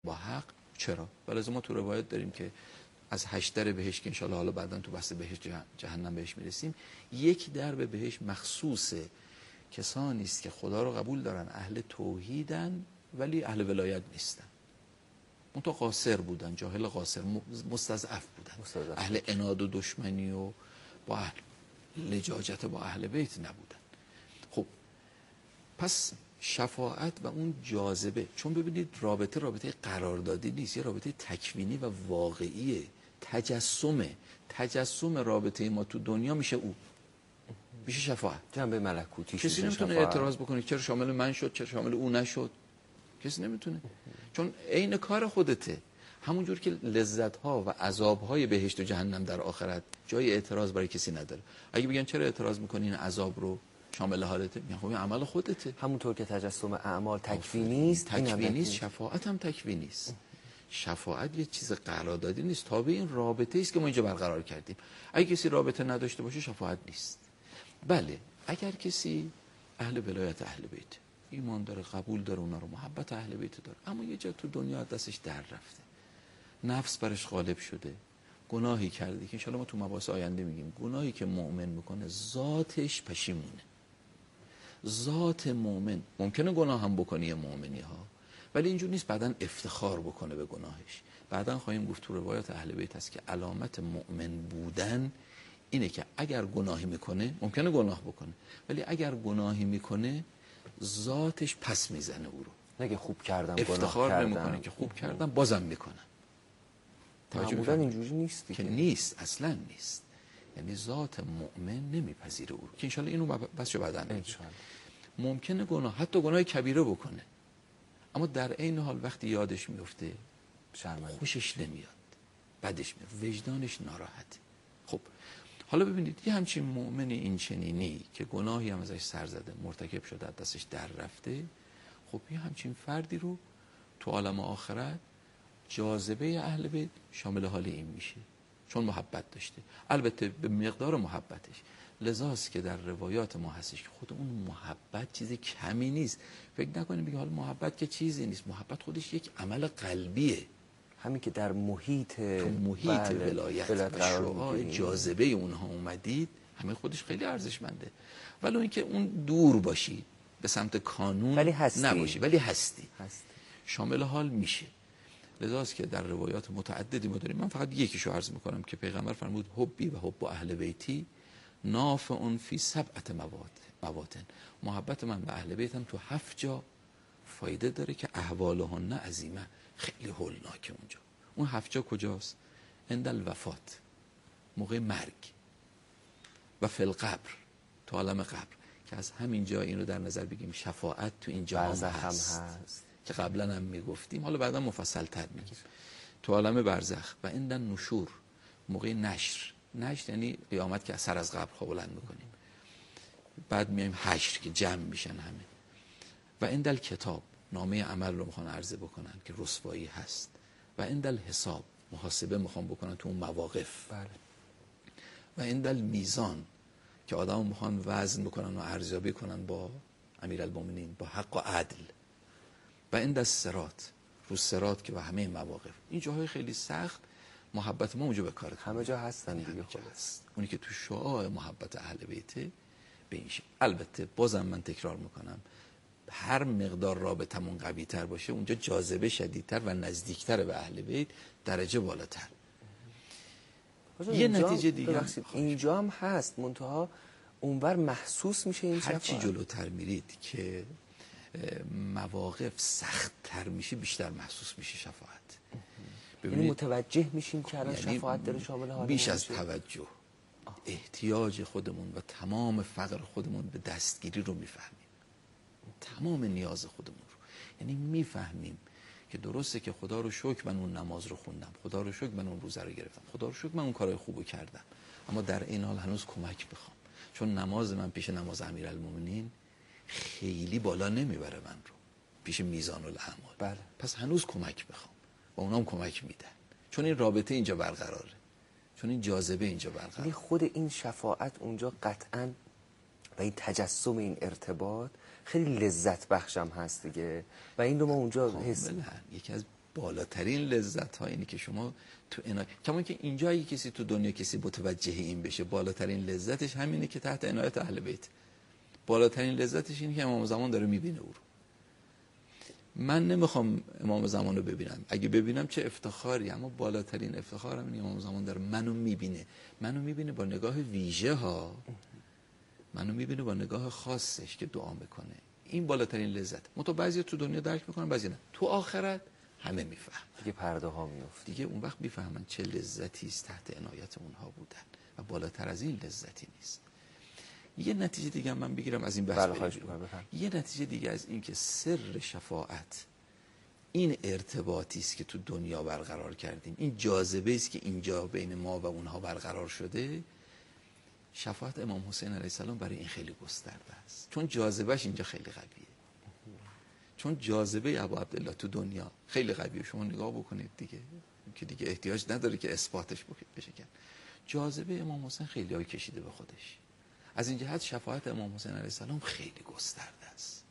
با حق. چرا؟ ولی ما تو روایت داریم که از 8 در بهشت که انشالله حالا بعداً تو بحث بهشت جهنم بهش میرسیم، یک در بهشت مخصوص کسانی است که خدا رو قبول دارن، اهل توحیدن ولی اهل ولایت نیستن، منتها قاصر بودن، جاهل قاصر، مستضعف بودن، اهل عناد و دشمنی و با اهل لجاجت با اهل بیت نبودن. خب پس شفاعت و اون جاذبه، چون ببینید رابطه قراردادی نیست، یه رابطه تکوینی و واقعیه، تجسم رابطه ما تو دنیا میشه او، میشه شفاعت، جنبه ملکوتی. کسی نمیتونه اعتراض بکنه چرا شامل من شد، چرا شامل او نشد، کسی نمیتونه، چون عین کار خودته. همونجور که لذت ها و عذاب های بهشت و جهنم در آخرت جای اعتراض برای کسی نداره. اگه بگن چرا اعتراض میکنی این عذاب رو شامل حالته، میگن خب این عمل خودته. همونطور که تجسم اعمال تکوینی است، تکوینی است، شفاعت هم تکوینی است. شفاعت یه چیز قراردادی نیست، تابع این رابطه است که ما اینجا برقرار کردیم. اگه کسی رابطه نداشته باشه شفاعت نیست. بله اگر کسی اهل ولایت اهل بیت، ایمان داره، قبول داره اونا رو، محبت اهل بیت داره، اما یه جا تو دنیا دستش در رفته، نفس برش غالب شده، گناهی کرده که انشالله ما تو مباحث آینده میگیم، گناهی که مؤمن میکنه ذاتش پشیمونه. ذات مؤمن ممکنه گناه هم بکنه یه مؤمنی ها، ولی اینجور نیست بعدن افتخار بکنه به گناهش. بعدن خواهیم گفت تو روایات اهل بیت هست که علامت مؤمن بودن اینه که اگر گناهی میکنه، ممکنه گناه بکنه، ولی اگر گناهی میکنه ذاتش پس میزنه او رو، نگه خوب کردم، افتخار نمیکنه که خوب کردم، بازم میکنه. معمولا اینجوری نیست که نیست، اصلا نیست. یعنی ذات مؤمن نمیپذیره او رو، که انشالله اینو بس بعداً انشالله. ممکنه گناه، حتی گناه کبیره بکنه، اما در عین حال وقتی یادش میفته شرمنده، خوشش نمیاد، بدش میاد، وجدانش ناراحته. خب حالا ببینید یه همچین مؤمن این چنینی که گناهی هم ازش سر زده، مرتکب شده، دستش در رفته، خب یه همچین فردی رو تو عالم آخرت جاذبه اهل بیت شامل حال این میشه، چون محبت داشته، البته به مقدار محبتش. لذاست که در روایات ما هستش که خود اون محبت چیز کمی نیست. فکر نکنیم بگیم حالا محبت که چیزی نیست، محبت خودش یک عمل قلبیه، همین که در محیط ولایت و شعاع جاذبه اونها اومدید، همین خودش خیلی ارزشمنده. ولی اینکه اون دور باشی به سمت کانون نباشی، ولی هستی شامل حال میشه. لذاست که در روایات متعددی ما داریم، من فقط یکیشو عرض میکنم که پیغمبر فرمود حبی و حب اهل بیتی نافع فی 7 مواطن، محبت من به اهل بیتم تو 7 جا فایده داره که احوالهن عظیمه، خیلی هولناکه اونجا. اون 7 جا کجاست؟ عند الوفات، موقع مرگ، و فی القبر، تو عالم قبر، که از همین جا این رو در نظر بگیم شفاعت تو اینجا هم هست که قبلا هم میگفتیم، حالا بعدا مفصل تر میگیم، تو عالم برزخ. و عند النشور، موقع نشر یعنی قیامت که سر از قبر بلند میکنیم، بعد میایم حشر که جمع میشن همه. و عند الکتاب، نامه عمل رو میخوان عرضه بکنن که رسوایی هست. و عند الحساب، محاسبه میخوان بکنن تو اون مواقف. بله. و عند المیزان، که آدم میخوان وزن بکنن و ارزیابی کنن با امیرالمومنین، با حق و عدل. و عند الصراط، رو صراط که و همه مواقف، این جاهای خیلی سخت محبت ما اونجا به کار همه جا هستن دیگه. هست اونی که تو شعاع محبت اهل بیته به این شکل. البته بازم من تکرار میکنم، هر مقدار رابطمون قوی تر باشه اونجا جاذبه شدیدتر و نزدیکتر به اهل بیت، درجه بالاتر. یه نتیجه دیگه اینجا هم هست، منتها اونور محسوس میشه این شفاعت. هر چی جلوتر میرید که مواقف سخت تر میشه بیشتر محسوس میشه شفاعت. یعنی متوجه میشیم که الان شفاعت داره شامل حال بیش از توجه، احتیاج خودمون و تمام فقر خودمون به دستگیری رو میفهمیم، تمام نیاز خودمون رو. یعنی میفهمیم که درسته که خدا رو شکر من اون نماز رو خوندم، خدا رو شکر من اون روزه رو گرفتم، خدا رو شکر من اون کارهای خوبو کردم، اما در این حال هنوز کمک میخوام، چون نماز من پیش نماز امیرالمومنین خیلی بالا نمیبره من رو پیش میزان الاعمال. بله. پس هنوز کمک میخوام و اونام کمک میدن، چون این رابطه اینجا برقراره، چون این جاذبه اینجا برقراره. یعنی خود این شفاعت اونجا قطعاً و این تجسم این ارتباط خیلی لذت بخشم هست دیگه، و این رو ما اونجا یکی از بالاترین لذت ها اینی که شما تو کما که اینجا اگه کسی تو دنیا کسی متوجه این بشه، بالاترین لذتش همینه که تحت عنایت اهل بیت. بالاترین لذتش اینه که امام زمان داره میبینه او رو. من نمیخوام امام زمان رو ببینم، اگه ببینم چه افتخاری، اما بالاترین افتخارم اینه امام زمان داره منو میبینه با نگاه ویژه ها، منو میبینه با نگاه خاصش که دعا میکنه. این بالاترین لذت. منتها بعضی تو دنیا درک میکنن، بعضی نه. تو آخرت همه میفهمن، دیگه پرده ها میفته، دیگه اون وقت میفهمن چه لذتی است تحت عنایت اونها بودن و بالاتر از این لذتی نیست. یه نتیجه دیگه من بگیرم از این بحث. یه نتیجه دیگه از این که سر شفاعت این ارتباطی است که تو دنیا برقرار کردیم، این جاذبه است که اینجا بین ما و اونها برقرار شده. شفاعت امام حسین علیه السلام برای این خیلی گسترده است، چون جاذبهش اینجا خیلی قویه، چون جاذبه ابو عبدالله تو دنیا خیلی قویه. شما نگاه بکنید دیگه که دیگه احتیاج نداره که اثباتش بشه کرد. جاذبه امام حسین خیلی های کشیده به خودش. از این جهت شفاعت امام حسین علیه السلام خیلی گسترده است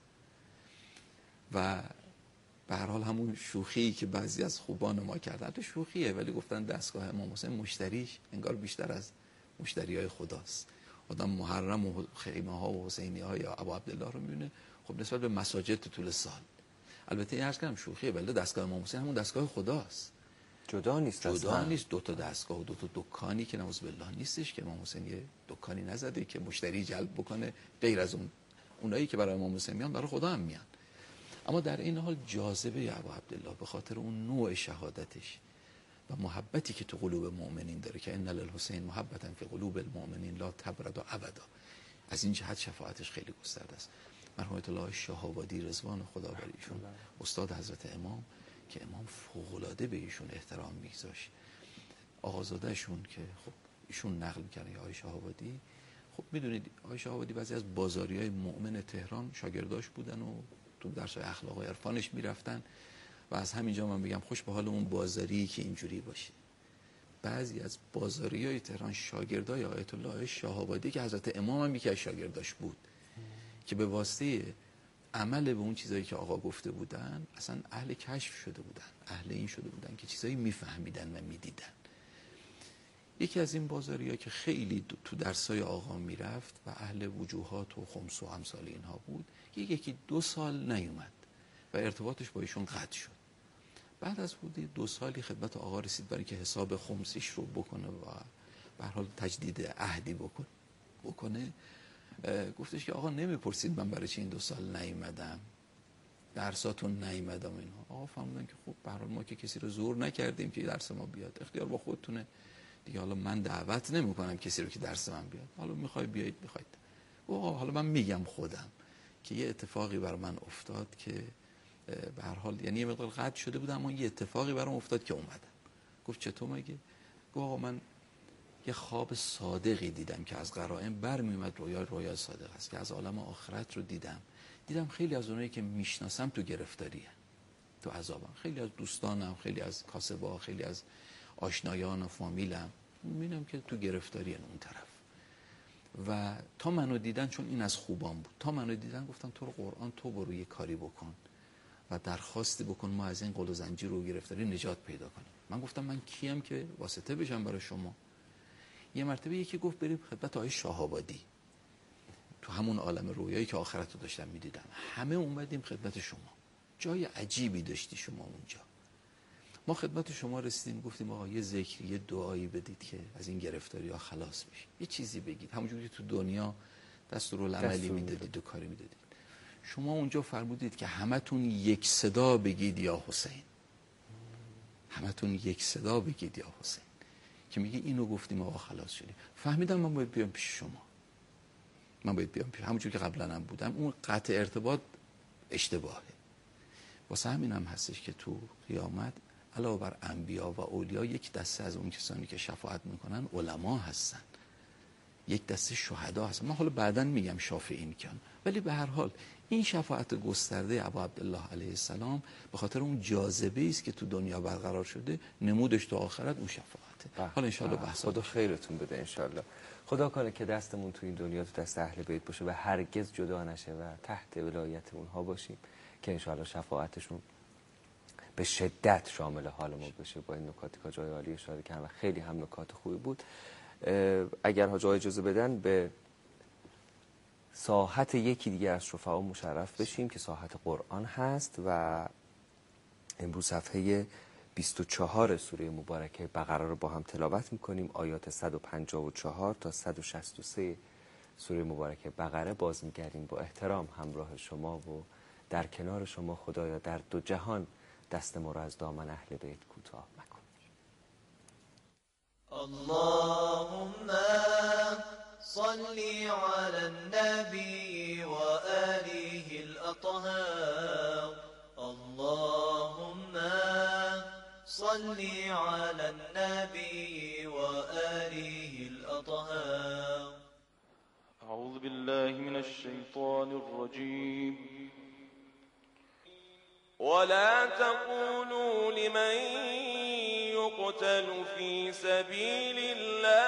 و به هر حال همون شوخی که بعضی از خوبان ما کردن، تو شوخیه ولی گفتن دستگاه امام حسین مشتریش انگار بیشتر از مشتریای خداست. آدم محرم و خیمه ها و حسینی ها یا ابو عبدالله رو میبینه خب نسبت به مساجد طول سال. البته این عرض کردم شوخیه ولی دستگاه امام حسین همون دستگاه خداست، جدا نیست. دو تا دستگاه و دو تا دکانی که نعوذ بالله نیستش که امام حسین یه دکانی نزده که مشتری جلب بکنه، غیر از اونایی که برای امام حسین میان برای خدا هم میان. اما در این حال جاذبه ابو عبدالله به خاطر اون نوع شهادتش و محبتی که تو قلوب مؤمنین داره که ان للحسین محبتا فی قلوب المؤمنین لا تبرد ابدا، از این جهت شفاعتش خیلی گسترده است. مرحوم آیت الله شهابادی رضوان خدا بر ایشون، استاد حضرت امام، که امام فوق العاده به ایشون احترام میگذاشت. آقازادهشون که خب ایشون نقل می‌کنه آقای شهابادی، خب میدونید آقای شهابادی بعضی از بازاریای مؤمن تهران شاگرداش بودن و تو درس اخلاق و عرفانش میرفتن و از همینجا من بگم خوش به حال اون بازاری که اینجوری باشه. بعضی از بازاریای تهران شاگردای آیت الله شهابادی که حضرت امام هم یکی از شاگرداش بود که به واسطه عمل به اون چیزایی که آقا گفته بودن اصلا اهل کشف شده بودن، اهل این شده بودن که چیزایی میفهمیدن و میدیدن. یکی از این بازاری‌ها که خیلی تو درسای آقا میرفت و اهل وجوهات و خمس و امثال اینها بود، یکی 2 سال نیومد و ارتباطش با ایشون قطع شد. بعد از حدود 2 سالی خدمت آقا رسید برای که حساب خمسیش رو بکنه و به هر حال تجدید عهدی بکنه. گفتش که آقا نمیپرسید من برای چی این 2 سال نیومدم، درساتون نیومدم اینها. آقا فهمیدن که خب به هر حال ما که کسی رو زور نکردیم که درس ما بیاد، اختیار با خودتونه دیگه. حالا من دعوت نمی‌کنم کسی رو که درس من بیاد، حالا میخوای بیایید میخواید. آقا حالا من میگم خودم که یه اتفاقی بر من افتاد که به هر حال یعنی یه مقدار قطع شده بود اما یه اتفاقی برام افتاد که اومدم. گفت چطور مگه؟ گفت آقا من یه خواب صادقی دیدم که از قرائن برمیومد رویا صادق است که از عالم آخرت رو دیدم خیلی از اونایی که میشناسم تو گرفتاریه، تو عذابم. خیلی از دوستانم، خیلی از کاسبا، خیلی از آشنایان و فامیلم میبینم که تو گرفتاریه اون طرف. و تا منو دیدن، چون این از خوبان بود، تا منو دیدن گفتن تو رو قرآن تو برو یه کاری بکن و درخواستی بکن ما از این قل و زنجیر و گرفتاری نجات پیدا کنیم. من گفتم من کیم که واسطه بشم برای شما؟ یه مرتبه یکی گفت بریم خدمت آقای شهابادی تو همون عالم رویایی که آخرت رو داشتم میدیدم، همه اومدیم خدمت شما، جای عجیبی داشتی شما اونجا. ما خدمت شما رسیدیم گفتیم آقا یه ذکری یه دعایی بدید که از این گرفتاری ها خلاص بشیم، یه چیزی بگید همونجوری که تو دنیا دستورالعملی میدادید و کاری میدادید. شما اونجا فرمودید که همتون یک صدا بگید یا حسین، همتون یک صدا بگید یا حسین، که میگه اینو گفتیم آقا خلاص شدیم. فهمیدم من باید بیام پیش شما، من باید بیام پیش همونجوری که قبلا هم بودم. اون قطع ارتباط اشتباهه. واسه همین هم هستش که تو قیامت علاوه بر انبیا و اولیا یک دسته از اون کسانی که شفاعت میکنن علما هستن، یک دسته شهدا هستن. من حالا بعداً میگم شافعی میکنن، ولی به هر حال این شفاعت گسترده ابو عبدالله علیه السلام به خاطر اون جاذبه است که تو دنیا برقرار شده، نمودش تو آخرت اون شفاعته. حالا ان شاء الله بحث خدا خیرتون بده ان شاء الله. خدا کنه که دستمون تو این دنیا تو دست اهل بیت باشه و هرگز جدا نشه و تحت ولایت اونها باشیم که ان شاء الله شفاعتشون به شدت شامل حال ما بشه با این نکاتی که جای عالی اشاره کردن و خیلی هم نکات خوبی بود. اگر حاج آقا اجازه بدن به ساحت یکی دیگه از شفعا مشرف بشیم که ساحت قرآن هست و امروز صفحه 24 سوره مبارکه بقره رو با هم تلاوت میکنیم. آیات 154 تا 163 سوره مبارکه بقره باز میگردیم. با احترام همراه شما و در کنار شما خدایا در دو جهان دست ما را از دامن اهل بیت کوتاه مکن. اللهم صل على النبي وآله الأطهار. اللهم صل على النبي وآله الأطهار. أعوذ بالله من الشيطان الرجيم. ولا تقولوا لمن يقتل في سبيل الله